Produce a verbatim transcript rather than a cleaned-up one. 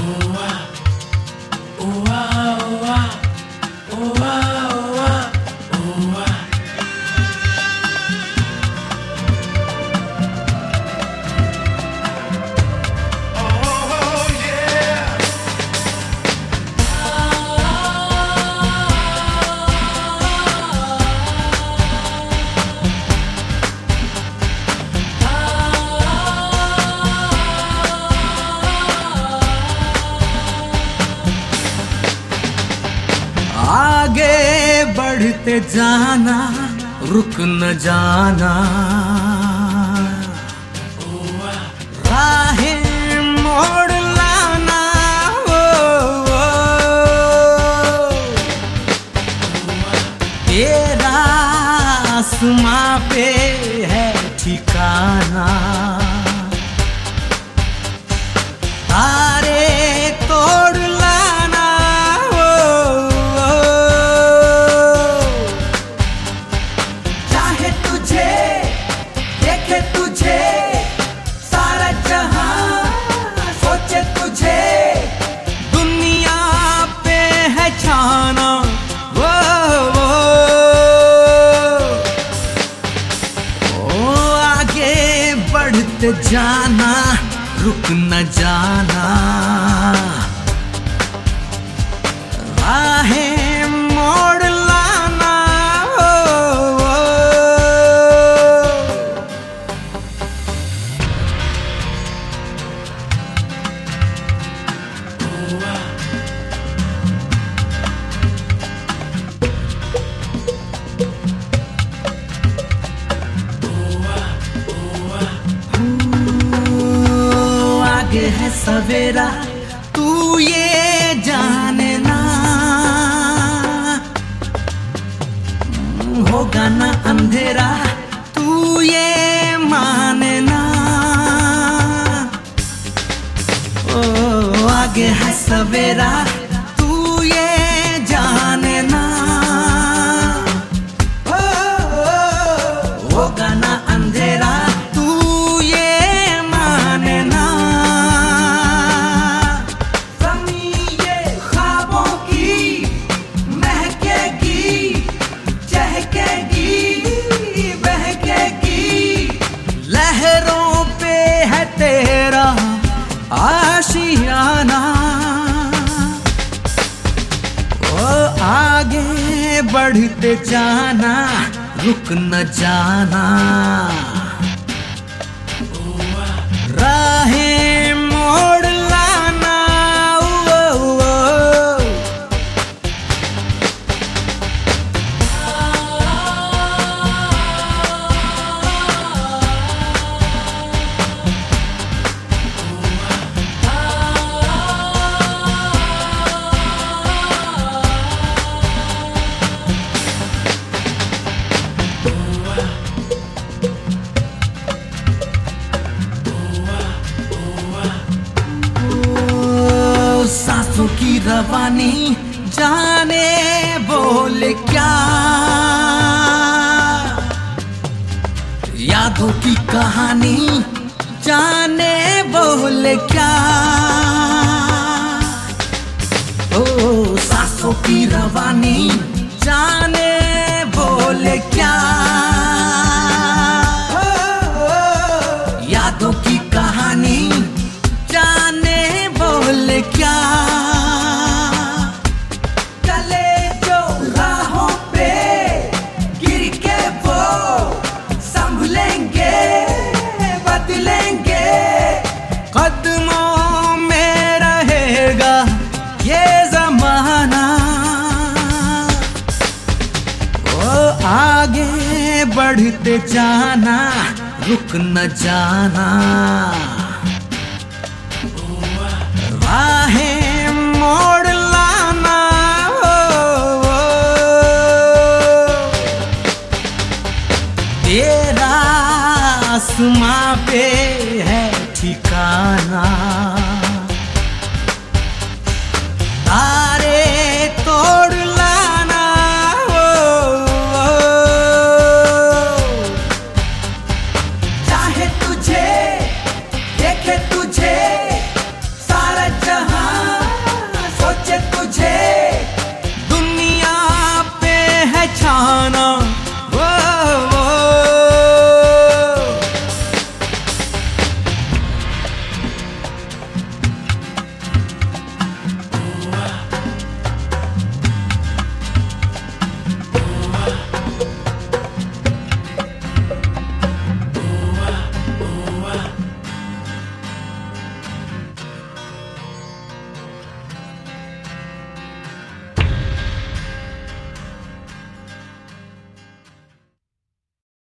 आगे बढ़ते जाना, रुक न जाना, राहें मोड़ लाना। ओ, ओ, तेरा आसमां पे है ठिकाना, तारे तोड़ लाना। ओ, ओ, चाहे तुझे देखे तुझे सारा जहां, सोचे तुझे दुनिया पे है छाना। वो, वो, ओ, आगे बढ़ते जाना, रुक न जाना, राहें मोड़ लाना। ओ, ओ, आगे है सवेरा, तू ये जाने ना, होगा ना अंधेरा, तू ये माने ना। ओ, आगे है सवेरा, तू ये जाने ना, ओ, ओ, होगा ना अंधेरा, तू ये माने ना। ज़मीं ये ख्वाबों की महकेगी, चहकेगी, बहकेगी, लहरों पे है तेरा आशियाना। ओ, आगे बढ़ते जाना, रुक न जाना, राहें मोड़ लाना। ओ, ओ, ओ, सांसों की रवानी जाने बोले क्या, यादों की कहानी जाने बोले क्या। ओ, सांसों की रवानी जाने बोले क्या, यादों की कहानी जाने बोले क्या। चले जो राहों पे गिर के वो संभलेंगे, बदलेंगे, कदमों में रहेगा ये जमाना। ओ, आगे बढ़ते जाना, रुक न जाना, राहें मोड़ लाना। ओ, ओ, तेरा आसमां पे है ठिकाना, तारे तोड़ लाना। ओ, ओ, चाहे तुझे देखे तुझे सारा जहां, जहाना